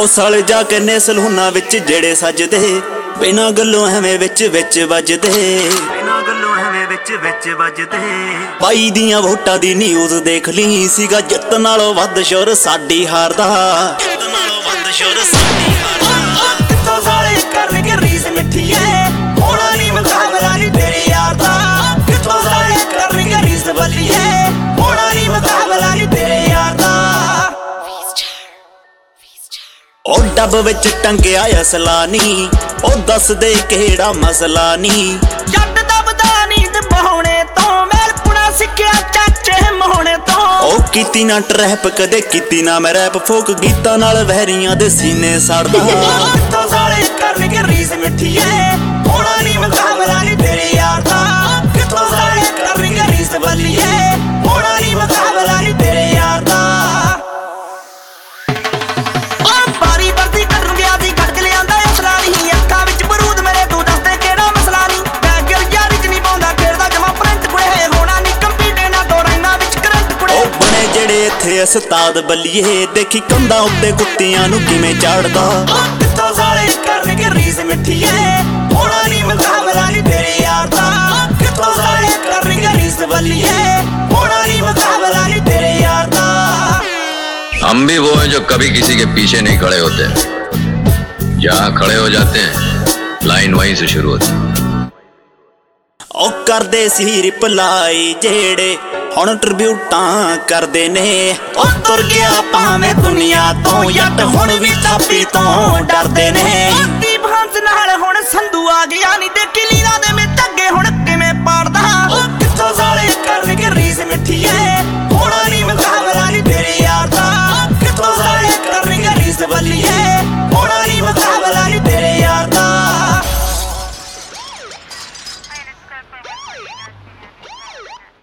ਉਹ ਸਾਲੇ ਜਾ ਕੇ ਨੇ ਸਲੂਨਾਂ ਵਿੱਚ ਜਿਹੜੇ ਸੱਜਦੇ ਬਿਨਾਂ ਗੱਲੋਂ ਐਵੇਂ ਵਿੱਚ ਵੱਜਦੇ ਬਾਈ ਦੀਆਂ ਵੋਟਾਂ ਦੀ ਨਿਊਜ਼ ਦੇਖ ਲਈ ਸੀਗਾ ਜਿੱਤ ਨਾਲੋਂ ਵੱਧ ਸ਼ੋਰ ਸਾਡੀ ਹਾਰ ਦਾ ਕਿੱਥੋਂ ਸਾਲੇ ਕਰਨਗੇ ਰੀਸ ਮਿੱਠੀ ਐ ਹੋਣਾ ਨੀ ਮੁਕਾਬਲਾ ਨੀ ਤੇਰੇ ਯਾਰ ਦਾ ਕਿੱਥੋਂ ਸਾਲੇ ਕਰਨਗੇ ਰੀਸ ਬੱਲੀ ਐ ਹੋਣਾ ਨੀ ਮੁਕਾਬਲਾ ਨੀ ਤੇਰੇ ਯਾਰ ਦਾ ਉਹ ਡੱਬ ਵਿੱਚ ਟੰਗਿਆ ਅਸਲਾ ਨੀ ਉਹ ਦੱਸ ਦੇ ਕਿਹੜਾ ਮਸਲਾ ਨੀ ਜੱਟ ਦਬਦਾ ਨੀ ਤੇ ਬਹਾਉਣੇ ਤੋਂ ਮੈਲ ਪੁਣਾ ਸਿੱਖਿਆ ਚਾਚੇ ਮੋਹਣੇ ਤੋਂ ਉਹ ਕੀਤੀ ਨਾ ਟਰੈਪ ਕਦੇ ਕੀਤੀ ਨਾ ਮੈਂ ਰੈਪ ਫੋਕ ਗੀਤਾਂ ਨਾਲ ਵਹਿਰੀਆਂ ਦੇ ਸੀਨੇ ਸੜਦਾ ਕਿੱਥੋਂ ਸਾਲੇ ਕਰਨਗੇ ਰੀਸ ਮਿੱਠੀ ਐ ਹੋਣਾ ਨੀ ਮੁਕਾਬਲਾ ਨੀ ਤੇਰੇ ਯਾਰ ਦਾ ਕਿੱਥੋਂ ਸਾਲੇ ਕਰਨਗੇ ਰੀਸ ਬੱਲੀ ਐ ਹੋਣਾ ਨੀ ਮੁਕਾਬਲਾ ਨੀ ਤੇਰੇ ਯਾਰ ਦਾ ਇੱਥੇ ਉਸਤਾਦ ਬੱਲੀਏ ਦੇਖੀ ਕੰਧਾਂ ਉੱਤੇ ਕੁੱਤਿਆਂ ਨੂੰ ਕਿਵੇਂ ਚਾੜਦਾ ਕਿੱਥੋਂ ਸਾਲੇ ਕਰਨਗੇ ਰੀਸ ਮਿੱਠੀ ਐ ਹੋਣਾ ਨੀ ਮੁਕਾਬਲਾ ਨੀ ਤੇਰੇ ਯਾਰ ਦਾ ਕਿੱਥੋਂ ਸਾਲੇ ਕਰਨਗੇ ਰੀਸ ਬੱਲੀਏ ਹੋਣਾ ਨੀ ਮੁਕਾਬਲਾ ਨੀ ਤੇਰੇ ਯਾਰ ਦਾ हम भी वो हैं जो कभी किसी के पीछे नहीं खड़े होते जहाँ खड़े हो जाते हैं लाइन वहीं से शुरू होती है ਉਹ ਕਰਦੇ ਸੀ ਰਿਪਲਾਈ ਜਿਹੜੇ ਹੁਣ ਟ੍ਰਿਬਿਊਟਾਂ ਕਰਦੇ ਨੇ ਉਹ ਤੁਰ ਗਿਆ ਭਾਵੇਂ ਦੁਨੀਆ ਤੋਂ ਜੱਟ ਹੁਣ ਵੀ ਥਾਪੀ ਤੋਂ ਡਰਦੇ ਨੇ ਦੀ ਭਾਂਸ ਨਾਲ ਹੁਣ ਸੰਧੂ ਆ ਗਿਆ ਨੀ ਦੇਖੀ ਲੀਲਾ ਦੇ ਵਿੱਚ ਅੱਗੇ ਹੁਣ ਕਿਵੇਂ ਪਾੜਦਾ